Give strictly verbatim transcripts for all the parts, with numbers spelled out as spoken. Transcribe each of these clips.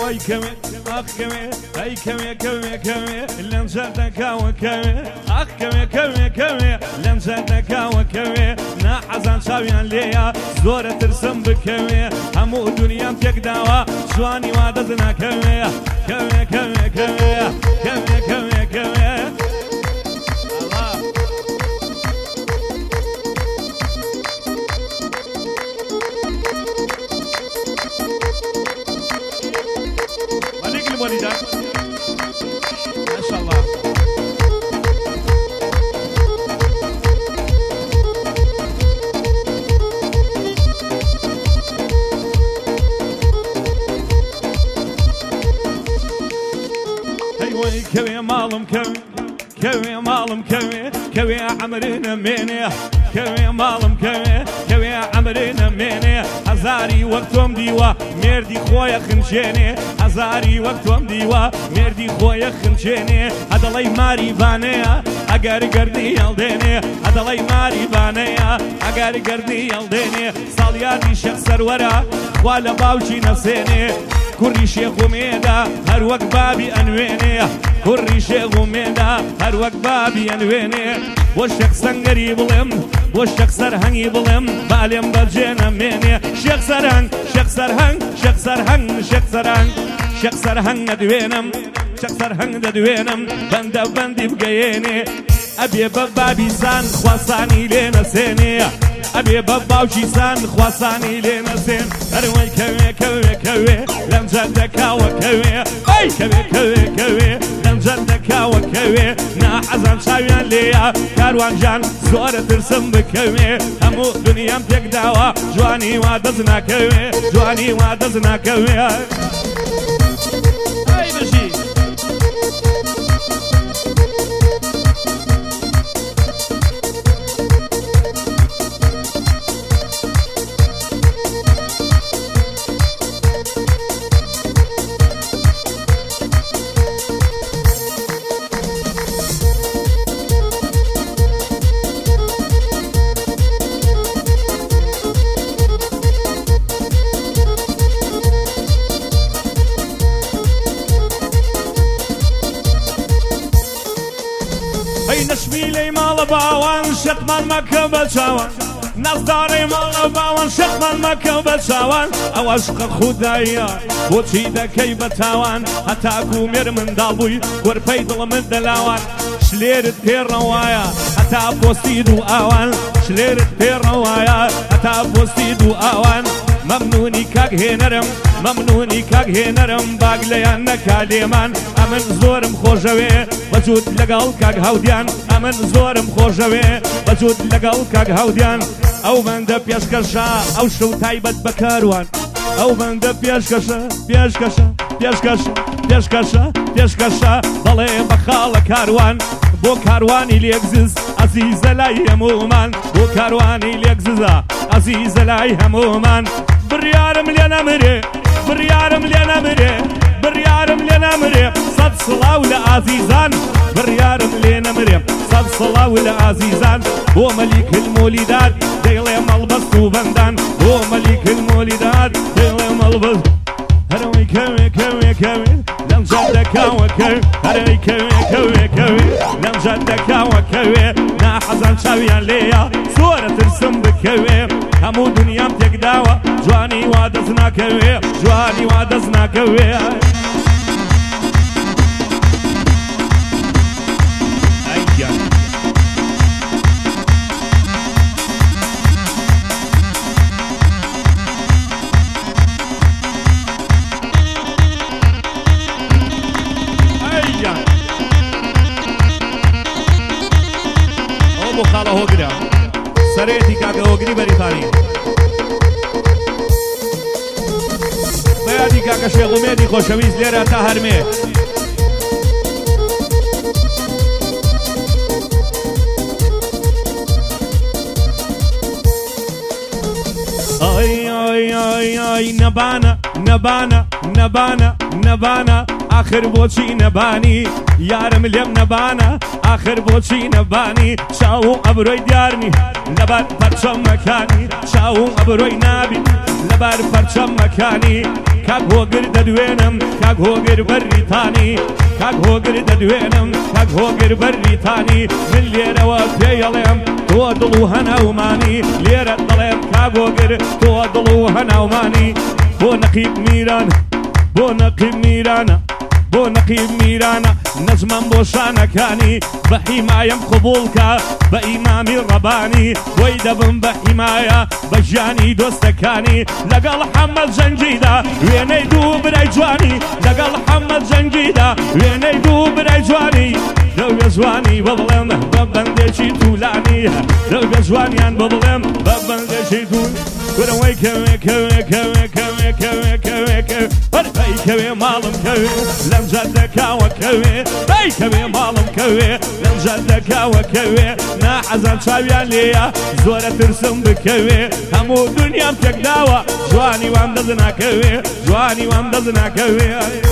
وای کمی آخ کمی ای کمی کمی کمی لنزد کاو کمی آخ کمی کمی کمی لنزد کاو کمی نا حزن شاویان لیا زور ترسم بکمی همو دنیام تک داوا جوانی وادزنا کمی کمی کمی کمی کمی کمی کمی والدة ما شاء الله هي كوي مالم كوي كوي مالم كوي كوي عمرنا ميني كوي مالم كوي كوي عمرنا ميني هزاري وقتهم ديوا مردي خويا خنشيني هزاري وقتهم ديوا مردي خويا خنشيني هذا لي ماري بانيا اگر قردي يلديني هذا لي ماري بانيا اگر قردي يلديني صالياتي شخص ورا ولا باوشي نفسيني كوري شيخ وميدا هر وقت بابي انويني كوري شيخ وميدا هر وقت بابي انويني وشك سنگري بلم وشك سرهنگي بلم بالم بجينا ميني شيخ سرهنگ شيخ سرهنگ شيخ سرهنگ شيخ سرهنگ شيخ سرهنگ دوينم شيخ سرهنگ دوينم بند بندي بقيني ابي بابي سان خواساني لنا سيني ابي باباوشي سان خواساني لنا سين اروي كوي كوي كوي لم جدك وكوي اي كوي كوي كوي لم جدك وكوي نا حزن شاويان ليا كاروان جان زور ترسم بكوي همو دنيام تك داوا جواني وادزنا كوي جواني وادزنا كوي اي بشي نشميلي مال باوان شقمان مكة بشاوان نصداري مال باوان شقمان مكة بشاوان او عشق خدايا وچي دكي بتاوان حتى اكو مير من دالبوي ورپي دل من دلاوان شليرت بير روايا حتى بوستي دو اوان شليرت بير روايا حتى بوستي دو اوان ممنوني كاك هنرم ممنوني كاك هنرم باقليان نكاليمان امن زورم خوشوي وجود لقال كاك هوديان امن زورم خوشوي وجود لقال كاك هوديان او بند بيشكشا او شو تايبت بكاروان او بند بيشكشا بيشكشا بيشكشا بيشكشا بيشكشا ضلي بخال كاروان بو كارواني ليكزز عزيز لاي همومان بو كارواني ليكزز عزيز لاي همومان بريارم لنا مري بريارم لنا مري بريارم لنا مري صد صلاة لعزيزان بريارم لنا مري صد صلاة لعزيزان هو ملك المولدات ديلي ملبس وبندان هو ملك المولدات ديلي ملبس هروي كوي كوي كوي لم جدك وكوي هروي كوي كوي كوي لم جدك وكوي نا حزن شاويان ليا صورة ترسم بكوي همو دنيام تك داوا جواني وادزنا كوي جواني وادزنا كوي خاله هوگرا سريتي كاك هوگري بريطاني بيادي كاك شيخ وميدي خوشويز ليرا تاهرمي اي اي اي اي نبانا نبانا نبانا نبانا آخر بوچی نبانی یارم لیم نبانا آخر بوچی نبانی شاو ابروی دیارنی لەبەر پەرچەم مەکانی چاوم ئەبرۆی نابی لەبەر پەرچەم مەکانی کاک هۆگر دەدوێنم کاک هۆگر بەریتانی کاک هۆگر دەدوێنم کاک هۆگر بەریتانی من لێرەوە پێیەڵێم تۆ دڵ و هەناومانی لێرە دەڵێم کاک هۆگر تۆ دڵ و هەناومانی بۆ نەقیب میران بۆ نەقیب میرانە بۆ نەقیب میرانە نەزمەم بۆ شانەکانی بە حیمایم قبوڵکە بە ئیمامی ڕەبانی وەی دەبم بە حیمایە بە ژیانی دۆستەکانی لەگەڵ حەمەد جەنگیدا وێنەی دوو برای جوانی لەگەڵ حەمەد جەنگیدا وێنەی دوو برای جوانی دەوێ جوانی بە بڵێم بە بەندێکی توولانی دەوێ جوانیان بە بڵێم بە بەندێکی توول وەرەوەی کەوێ کەوێ کەوێ کەوێ کەوێ کەوێ کەوێ وەربەی کەوێ ماڵم کەوێ لەم جەردەکاوە کەوێ بەی کەوێ ماڵم کەوێ لەم جەردەکاوە کەوێ ناحەزان چاویان لێیە زۆرە ترسم بکەوێ هەموو دونیام تێکداوە جوانی وام دەست ناکەوێ جوانی وام دەست ناکەوێ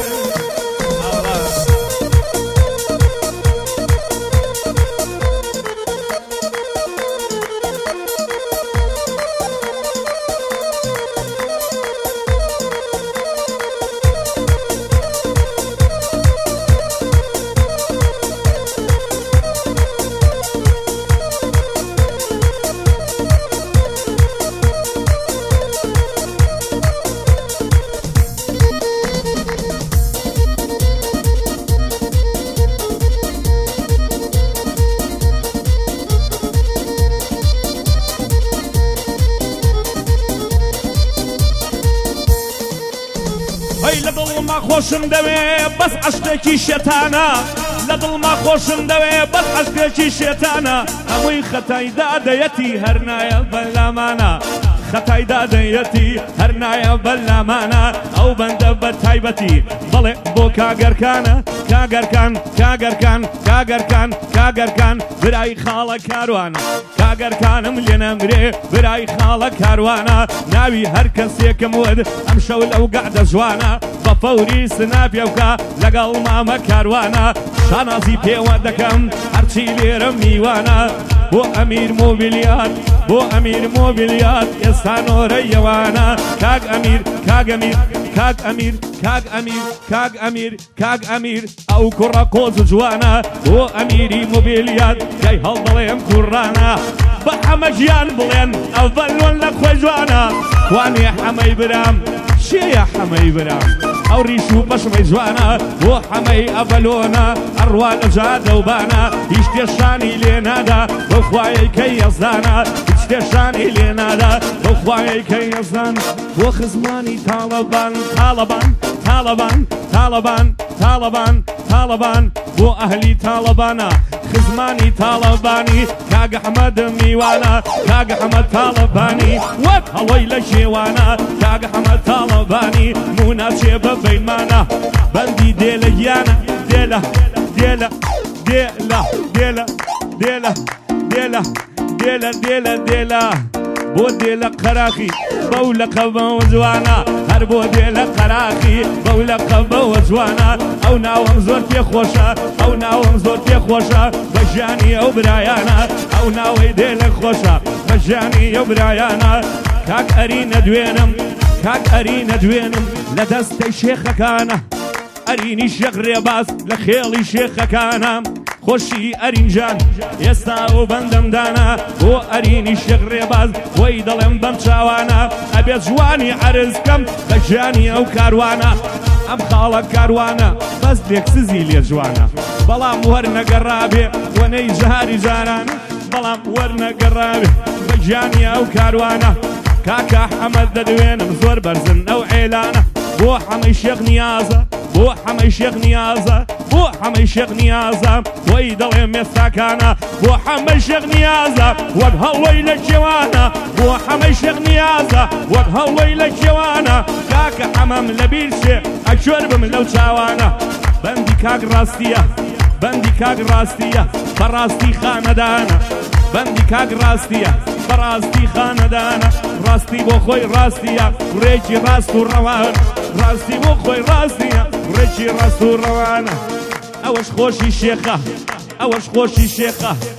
لە دڵما خۆشم دەوێ بەس عەشقێکی شێتانە لە دڵما خۆشم دەوێ بەس عەشقێکی شێتانە هەمووی خەتای دادەیەتی هەر نایە بەلامانە خەتای دادەیەتی هەر نایە بەلامانە ئەو بەندە بە تایبەتی بەڵێ بۆ کاگەرکانە کاگەرکان کاگەرکان کاگەرکان کاگەرکان برای خاڵە کاروانە کاگەرکانم لێ نەمرێ برای خاڵە کاروانە ناوی هەر کەسێکم ود ئەم شەو لەو گەعدە جوانە بە فەوری سناپێ بکە لەگەڵ مامە کاروانە شانازی پێوە دەکەم هەرچی لێرە میوانە بۆ ئەمیر مۆبیلیات بۆ ئەمیر مۆبیلیات ئێستا نۆرەیەوانە کاک ئەمیر کاک ئەمیر کاک ئەمیر کاک ئەمیر کاک ئەمیر کاک ئەمیر ئەو کوڕە کۆز جوانە بۆ ئەمیری مۆبیلیات کەی هەڵدەڵێم کوڕانە بە حەمە ژیان بڵێن ئەڤەلۆن لە خۆی جوانە وانێ حەمەی برام چێیە حەمەی برام ئەو ڕیش و بەشمەی جوانە بۆ حەمەی ئەڤەلۆنە ئەڕوا لە جادەوبانە هیچ تێشانی لێ نادا بۆ خوایەی کەی یەزدانە هیچ تێشانی لێ نادا بۆ خوایەی کەی یەزدان بۆ خزمانی تاڵەبان تاڵەبان تاڵەبان تاڵەبان تاڵەبان تاڵەبان بۆ ئەهلی تاڵەبانە خزمانی تاڵەبانی کاگە حەمەد میوانە کاگە حەمەد تاڵەبانی وەک هەڵۆی لە شێوانە کاگە حەمەد تاڵەبانی موناچێ بە بەیمانە بەندی دێلە گیانە دێلە دێلە دێلە دێلە دێلە دێلە دێلە دێلە دێلە بۆ دێلە قەراقی بەو لەقەبەوە جوانە هەر بۆ دێلە قەراقی بەو لەقەبەوە جوانە ئەو ناوەم زۆر پێخۆشە ئەو ناوەم زۆر پێخۆشە بە ژیانی ئەو برایانە ئەو ناوەی دێلە خۆشە بە ژیانی ئەو برایانە کاک ئەرینە دوێنم کاک ئەرینە دوێنم لە دەستەی شێخەکانە ئەرینی شێخ ڕێباز لە خێڵی شێخەکانە خۆشی ئەرینجان ئێستا ئەو بەندەمدانە بۆ ئەرینی شێخ ڕێباز وەی دەڵێم بەم چاوانە ئەبێت جوانی عەرزکەم بە ژیانی ئەو کاروانە ئەم خاڵە کاروانە بەس دێکسزی لێ جوانە بەڵام وەرنەگەڕابێ وەنەی جاری جارانە بەڵام وەرنەگەڕابێ بە ژیانی ئەو کاروانە کاکە حەمەد دەدوێنم زۆر بەرزن ئەو عێلانە بۆ حەمەی شێخ نیازە بۆ حەمەی شێخ نیازە بۆ حەمەی شێخ نیازە وەی دەڵێم ئێستاکانە بۆ حەمەی شێخ نیازە وەک هەڵۆی لە کێوانە بۆ حەمەی شێخ نیازە وەک هەڵۆی لە کێوانە کاکە حەمەم لەبیر شێ ئەکوێر بم لەو چاوانە بەندی کاک ڕاستیە بەندی کاک ڕاستیە بەڕاستی خانەدانە بەندی کاک ڕاستیە بەڕاستی خانەدانە ڕاستی بۆ خۆی ڕاستیە ڕێکی ڕاست و ڕەوان ڕاستی بۆ خۆی ڕاستیە ڕێکی ڕاست و ڕەوانە ئەوەش خۆشی شێخە ئەوەش خۆشی شێخە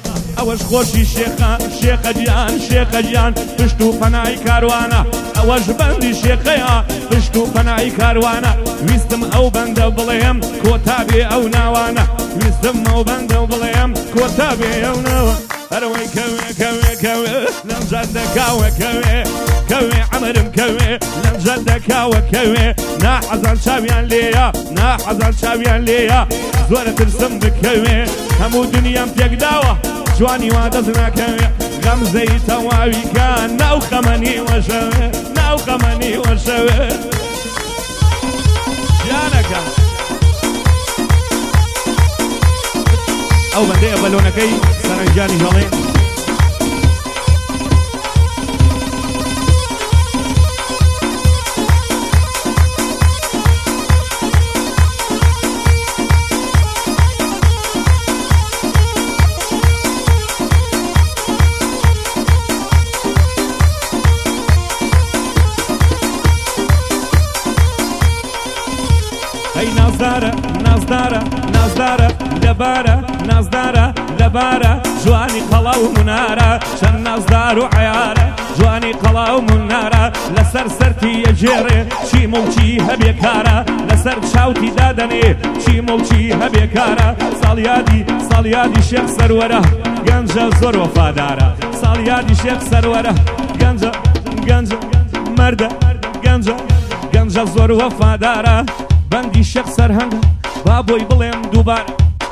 ئەوەش خۆشی شێخە شێخە گیان شێخە گیان پشت و پەنای کاروانە ئەوەش بەندی شێخەیە پشت و پەنای کاروانە ویستم ئەو بەندە بڵێم کۆتا بێ ئەو ناوانە ویستم ئەو بەندە بڵێم کۆتا بێ ئەو ناوە هەروەی کەوێ کەوێ کەوێ لەم جەندە کاوە کەوێ کەوێ عەمرم کەوێ لەم جەندە کاوە کەوێ ناحەزان چاویان لێیە ناحەزان چاویان لێیە زۆرە ترسم بکەوێ هەموو دنیام پێک داوە جوانی وا دەست ناکەوێ غەمزەی تەواویکە ناو خەمەنی وەشەوێ ناو خەمەنی وەشەوێ ژیانەکەم ئەو بەندەیە بەلۆنەکەی سەرنجانی هەڵێ نازدارە نازدارە نازدارە لەبارە نازدارە لەبارە جوانی قەڵا و منارە چەند نازدار و عیارە جوانی قەڵا و منارە لەسەر سەرتی ئەجێڕێ چی موچی هەبێکارە لەسەر چاوتی دادەنێ چی موچی هەبێکارە ساڵیادی ساڵیادی شێخ سەروەرە گەنجە زۆر وەفادارە ساڵیادی شێخ سەروەرە گەنجە گەنجە مەردە گەنجە گەنجە زۆر وەفادارە بەندی شێخ سەرهەنگە با بۆی بڵێم دووبارە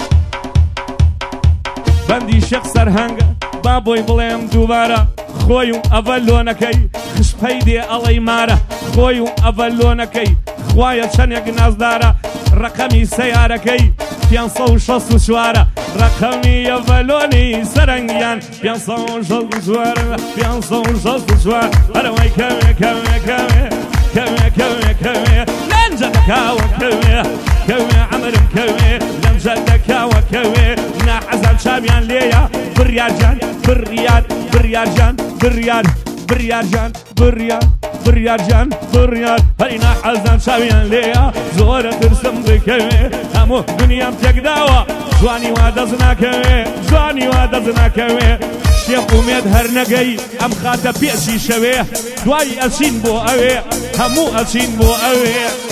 بەندی شێخ سەرهەنگە با بۆی بڵێم دووبارە خۆی و ئەڤەلۆنەکەی خشپەی دێ ئەڵەی مارە خۆی و ئەڤەلۆنەکەی خوایە چەندێک نازدارە ڕەقەمی سەیارەکەی پێنج سەد و شەست و چوارە ڕەقەمی ئەڤەلۆنی سەرەنگیان پێنج سەد و شەست و چوارە پێنج سەد و شەست و چوار هەروەی کەوێ کەوێ کەوێ كوي كوي كوي لم جدك وكوي كوي عمرم كوي لم جدك وكوي ناحزن شابيان ليا بريار جان بريار بريار جان بريار بريار جان بريار بريار جان بريار هاي ناحزن شابيان ليا زورة ترسم بكوي همو دنيا بتقداوا جواني وادزنا كوي جواني وادزنا كوي شێخ ئومێد هەر نەگەی ئەم خاتە پێچی شەوێ دوای ئەچین بۆ ئەوێ هەموو ئەچین بۆ ئەوێ